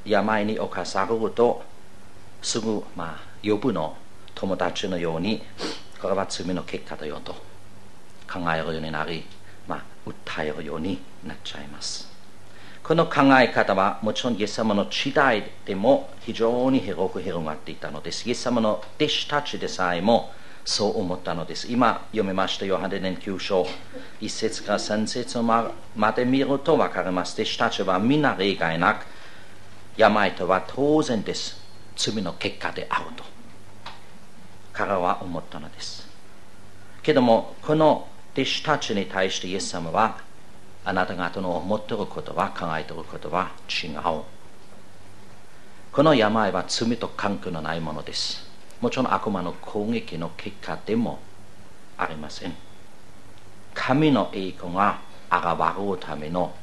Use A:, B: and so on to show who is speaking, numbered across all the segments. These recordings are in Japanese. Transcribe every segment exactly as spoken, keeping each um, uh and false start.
A: 病に侵されるとすぐ、まあ、予部の友達のようにこれは罪の結果だよと考えるようになり、まあ、訴えるようになっちゃいます。この考え方はもちろんイエス様の時代でも非常に広く広がっていたのです。イエス様の弟子たちでさえもそう思ったのです。今読みましたヨハネのきゅう章いっ節からさん節まで見ると分かります。弟子たちはみんな例外なく病とは当然です。罪の結果であると彼は思ったのです。けどもこの弟子たちに対してイエス様はあなた方の思っていることは考えていることは違う。この病は罪と関係のないものです。もちろん悪魔の攻撃の結果でもありません。神の栄光が現れるための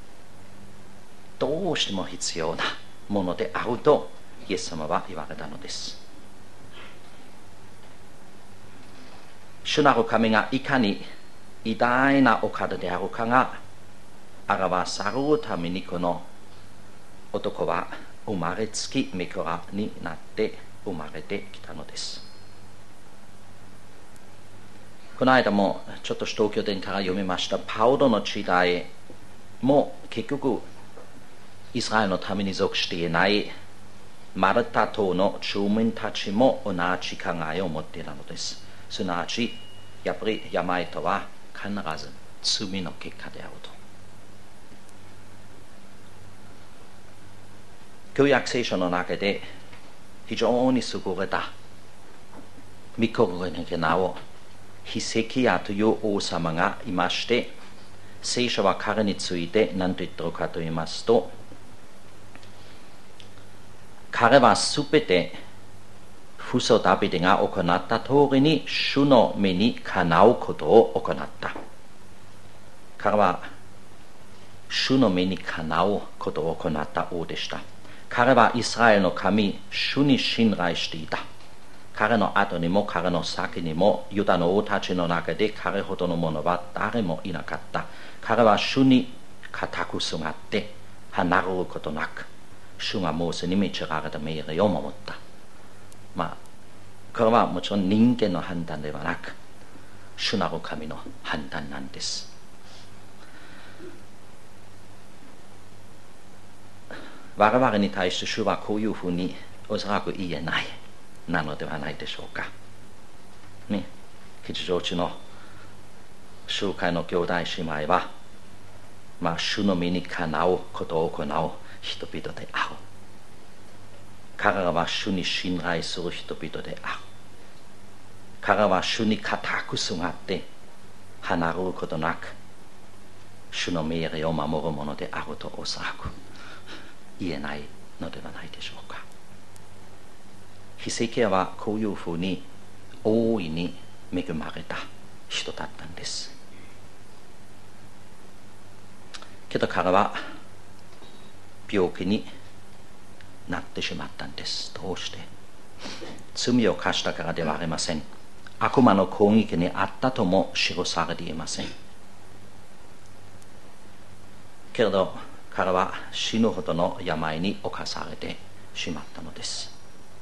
A: どうしても必要なものであるとイエス様は言われたのです。主なる神がいかに偉大なお方であるかが表されるためにこの男は生まれつき御子になって生まれてきたのです。この間もちょっと使徒行伝から読みましたパウロの時代も結局イスラエルのために属していないマルタ島の住民たちも同じ考えを持っていたのです。すなわちやっぱり病とは必ず罪の結果であると。旧約聖書の中で非常に優れた御心に名をヒセキヤという王様がいまして、聖書は彼について何と言っているかと言いますと、彼はすべて父祖ダビデが行った通りに主の目にかなうことを行った。彼は主の目にかなうことを行った王でした。彼はイスラエルの神、主に信頼していた。彼の後にも彼の先にもユダの王たちの中で彼ほどの者は誰もいなかった。彼は主に固くすがって離れることなく、主がモーセに命じられた命令を守った。まあ、これはもちろん人間の判断ではなく、主なる神の判断なんです。我々に対して主はこういうふうにおそらく言えないなのではないでしょうか。ね、吉祥寺の集会の兄弟姉妹は、まあ、主の目にかなうことを行う人々である。彼らは主に信頼する人々である。彼らは主に固くすがって離れることなく主の命令を守るものであるとおそらく言えないのではないでしょうか。ヒセキヤはこういうふうに大いに恵まれた人だったんです。けど彼は病気になってしまったんです。どうして？罪を犯したからではありません。悪魔の攻撃にあったとも記されていません。けれど彼は死ぬほどの病に侵されてしまったのです。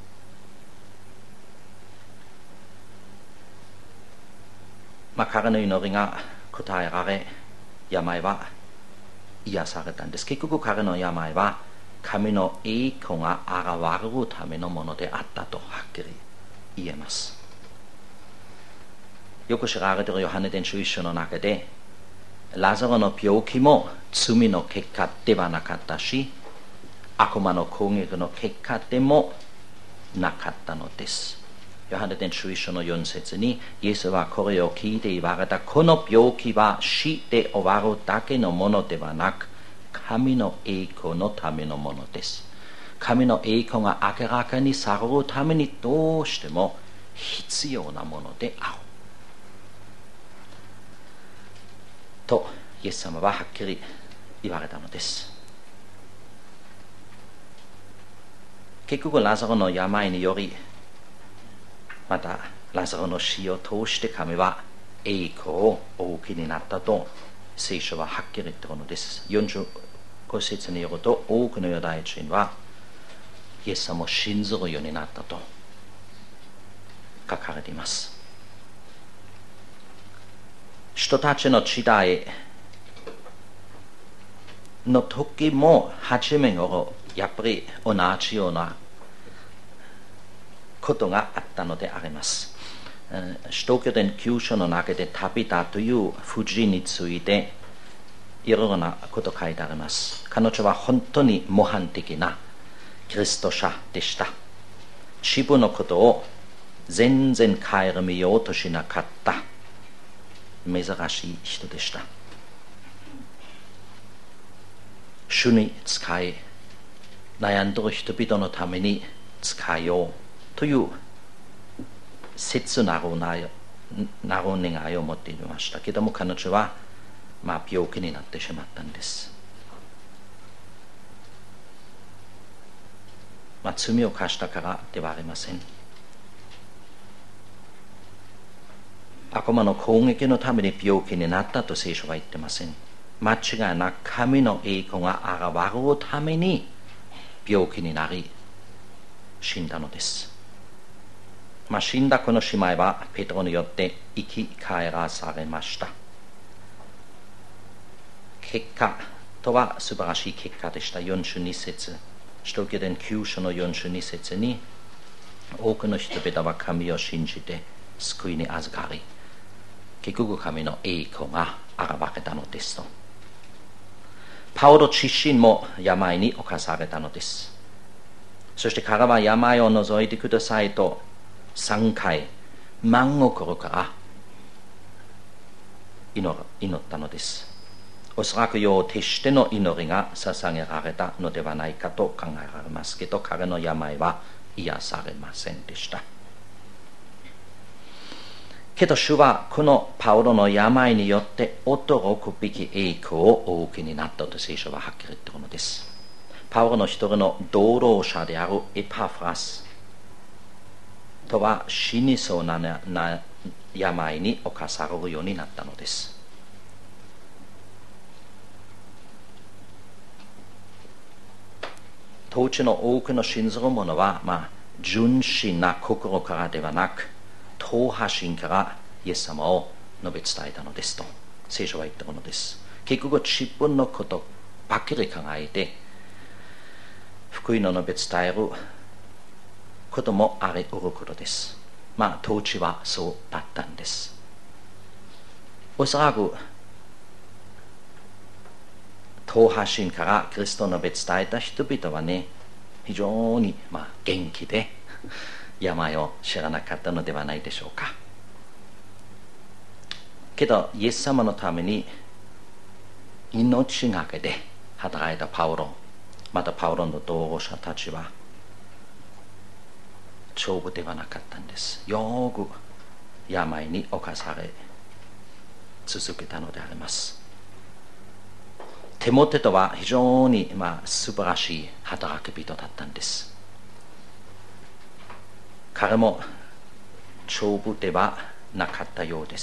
A: まあ、彼の祈りが答えられ、病は癒されたんです。結局彼の病は神の栄光が現れるためのものであったとはっきり言えます。よく知られているヨハネ伝書一章の中で、ラザロの病気も罪の結果ではなかったし、悪魔の攻撃の結果でもなかったのです。ヨハネ伝書一章のよん節に、イエスはこれを聞いて言われた。この病気は死で終わるだけのものではなく、神の栄光のためのものです。神の栄光が明らかにされるためにどうしても必要なものである。と、イエス様ははっきり言われたのです。結局、ラザロの病により、また、ラザロの死を通して神は栄光をお受けになったと、聖書ははっきり言っているのです。よんじゅうご節によると、多くのユダヤ人はイエス様を信ずるようになったと書かれています。人たちの時代の時も初め頃やっぱり同じようなことがあったのであります。使徒行伝きゅう章の中でタビタという婦人についていろいろなこと書いてあります。彼女は本当に模範的なキリスト者でした。自分のことを全然顧みようとしなかった珍しい人でした。主に使い悩んでいる人々のために使いようという切なる願いを持っていましたけども、彼女は、まあ、病気になってしまったんです。まあ、罪を犯したからではありません。悪魔の攻撃のために病気になったと聖書は言ってません。間違いなく神の栄光が現れるために病気になり死んだのです。まあ、死んだこの姉妹はペテロによって生き返らされました。結果とは素晴らしい結果でした。よんじゅうに節、使徒行伝きゅう章のよんじゅうに節に、多くの人々は神を信じて救いに預かり、結局神の栄光が現れたのですと。パウロ自身も病に侵されたのです。そして彼は病を除いてくださいとさんかい真心から祈ったのです。おそらく夜を徹しての祈りが捧げられたのではないかと考えられますけど、彼の病は癒されませんでした。けど主はこのパウロの病によって驚くべき栄光をお受けになったと聖書ははっきり言っているのです。パウロの一人の同労者であるエパフラスとは死にそうな病に侵されるようになったのです。当時の多くの信ずる者は、まあ、純真な心からではなく党派心からイエス様を述べ伝えたのですと聖書は言っているのです。結局自分のことばっかり考えて福音を述べ伝えることもあり得ることです。まあ当時はそうだったんです。おそらく党派心からキリストを述べ伝えた人々はね、非常にまあ元気で病を知らなかったのではないでしょうか。けどイエス様のために命がけで働いたパウロ、またパウロの同労者たちは丈夫ではなかったんです。よく病に侵され続けたのであります。テモテとは非常に、まあ、素晴らしい働き人だったんです。彼も丈夫ではなかったようです。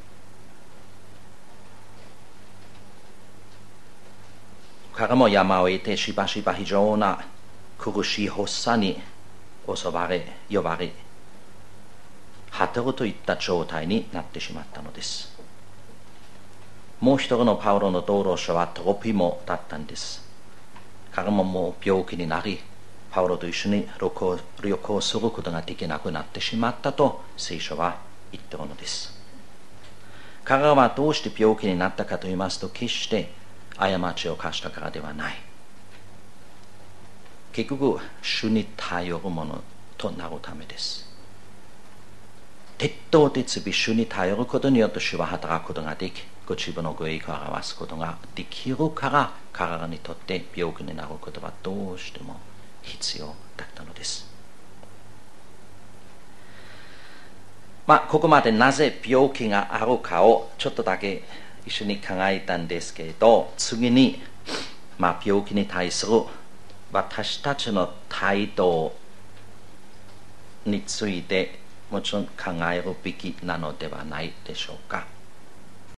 A: 彼も山を得てしばしば非常な苦しい発作に襲われ呼ばれ果てるといった状態になってしまったのです。もう一人のパウロの同労者はトロピモだったんです。彼ももう病気になりパウロと一緒に旅行、旅行することができなくなってしまったと聖書は言っているのです。彼らはどうして病気になったかと言いますと、決して過ちを犯したからではない。結局主に頼るものとなるためです。徹頭徹尾主に頼ることによって主は働くことができ、ご自分のご栄光を表すことができるから、彼らにとって病気になることはどうしても必要だったのです。まあここまでなぜ病気があるかをちょっとだけ一緒に考えたんですけれど、次に、まあ、病気に対する私たちの態度についてもちろん考えるべきなのではないでしょうか。